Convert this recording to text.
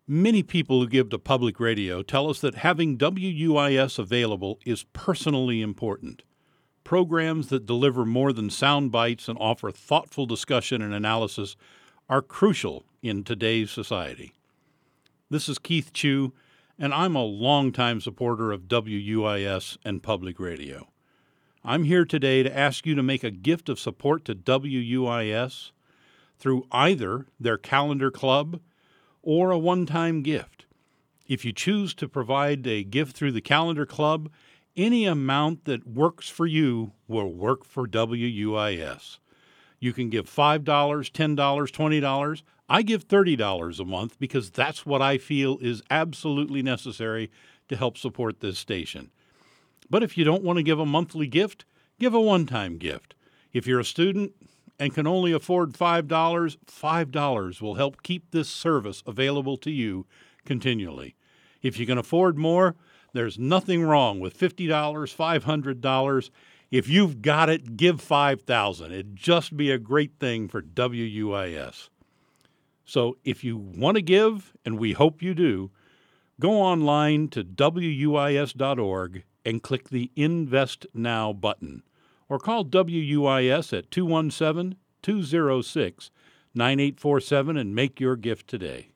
Many people who give to public radio tell us that having WUIS available is personally important. Programs that deliver more than sound bites and offer thoughtful discussion and analysis are crucial in today's society. This is Keith Chu, and I'm a longtime supporter of WUIS and public radio. I'm here today to ask you to make a gift of support to WUIS through either their calendar club or a one-time gift. If you choose to provide a gift through the calendar club, any amount that works for you will work for WUIS. You can give $5, $10, $20. I give $30 a month because that's what I feel is absolutely necessary to help support this station. But if you don't want to give a monthly gift, give a one-time gift. If you're a student and can only afford $5 will help keep this service available to you continually. If you can afford more, there's nothing wrong with $50, $500. If you've got it, give $5,000. It'd just be a great thing for WUIS. So if you want to give, and we hope you do, go online to WUIS.org and click the Invest Now button, or call WUIS at 217-206-9847 and make your gift today.